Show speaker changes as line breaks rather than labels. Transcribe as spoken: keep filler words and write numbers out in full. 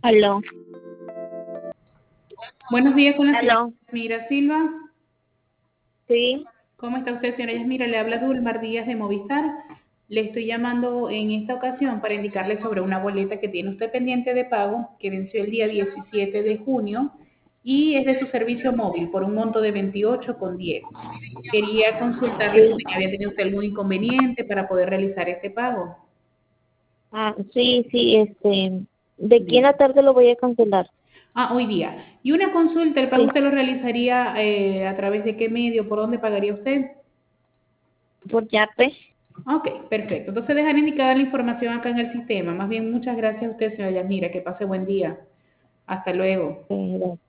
Aló,
Buenos días con la señora
aló,
Yasmira Silva.
sí,
¿Cómo está usted, señora Yasmira? Le habla Dulmar Díaz de Movistar. Le estoy llamando en esta ocasión para indicarle sobre una boleta que tiene usted pendiente de pago que venció el día diecisiete de junio y es de su servicio móvil por un monto de veintiocho con diez. Quería consultarle si
sí,
tenía, había tenido usted algún inconveniente para poder realizar ese pago.
ah, sí, sí, este, de aquí en
Diga.
la tarde lo voy a cancelar,
Ah, hoy día. Y una consulta, ¿el pago
sí,
usted lo realizaría eh, a través de qué medio? ¿Por dónde pagaría usted?
por Yape,
Ok, perfecto. Entonces dejar indicada la información acá en el sistema. Más bien, muchas gracias a usted, señora Yasmira. Que pase buen día. Hasta luego.
eh,